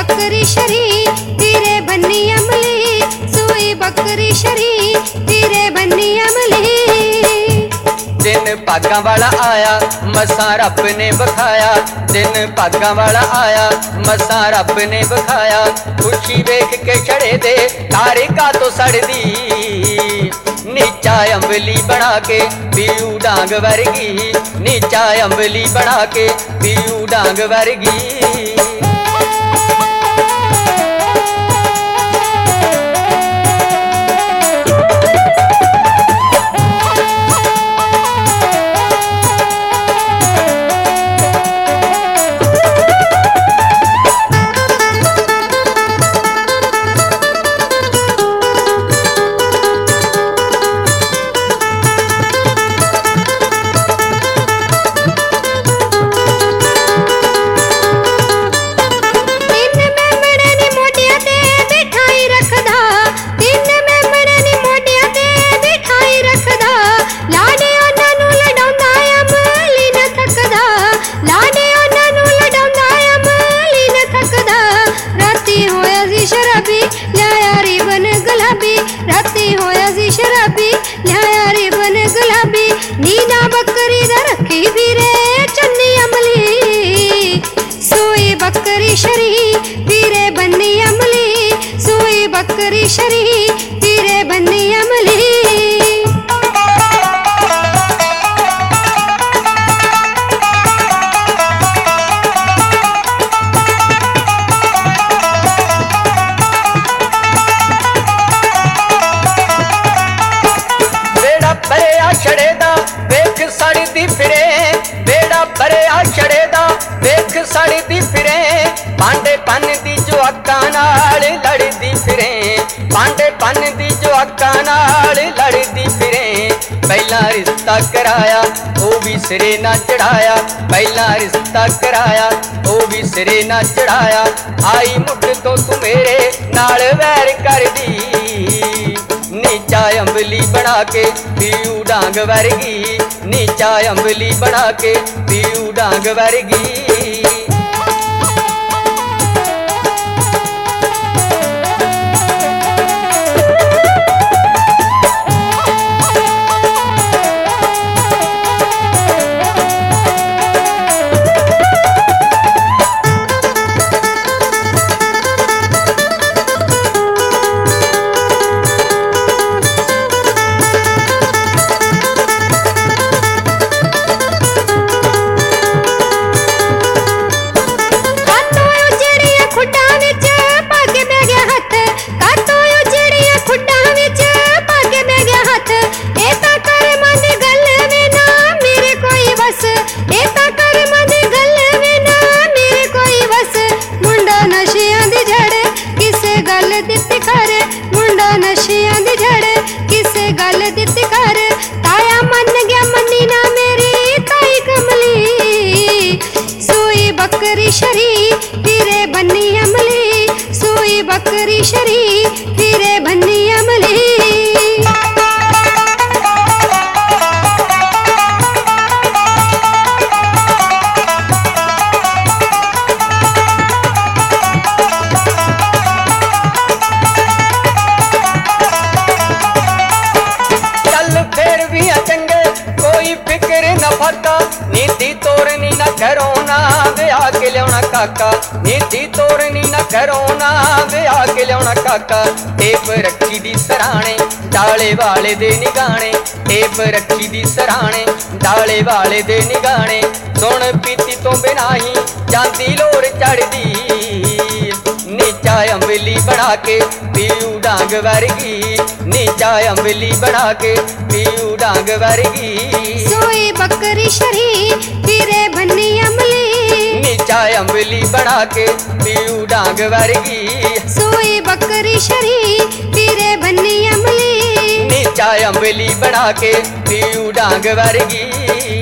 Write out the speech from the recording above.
बकरी शरी तेरे बन्नी अमली, सोई बकरी शरी तेरे बन्नी अमली। दिन भागां वाला आया मसां रब ने बखाया, दिन भागां वाला आया मसां रब ने बखाया। खुशी वेख के छड़े दे तारिका तो सड़दी, नीचा अंबली बना के पीऊ डांग वर्गी, नीचा अंबली बना के पीऊ डांग वर्गी। राती होया सी शराबी लिया रिबन गुलाबी, नीना बकरी दा रखी फिरे चन्नी अमली। सोई बकरी शरी फिरे बन्नी अमली, सोई बकरी शरी फिरे बन्नी अमली। सड़दी फिरे बेड़ा भरिया छड़े दा वेख सड़दी फिरे, पांडे पन दी जो अक्कां नाल लड़दी फिरे, पांडे पन दी जो अक्कां नाल लड़दी फिरे। पहला रिश्ता कराया ओ भी सिरे ना चढ़ाया, पहला रिश्ता कराया ओ भी सिरे ना चढ़ाया। आई मुठ तो तू मेरे नाल वैर कर दी, नीचा अंबली बना के पीऊ डांग वर्गी, नीचा अंबली बना के पीऊ डांग वर्गी। मुंडा नशियां दी जड़ किसे गल दित्ती कर, ताया मन गया मन्नी ना मेरी ताई कमली। सोई बकरी शरी फिरे बन्नी अमली, सोई बकरी शरी फिरे बन्नी अमली। नीति तोड़नी न करो ना ब्याह के लियाना काका, नीति तोड़नी न करो ना ब्याह के लियाना काका। टेप रखी दी सराणे डाले वाले दे निगाने, टेप रखी दी सराणे डाले वाले दे निगाने। सुन पीती तो बिना ही जांदी लोर चढ़दी, नीचा अंबली बना के पीऊ डांग वर्गी, नीचा अंबली बना के पीऊ डांग वर्गी। सोई बकरी शरी फिरे बन्नी अमली, नीचा अंबली बना के पीऊ डांग वर्गी। सोई बकरी शरी फिरे बन्नी अमली, नीचा अंबली बना के पीऊ डांग वर्गी।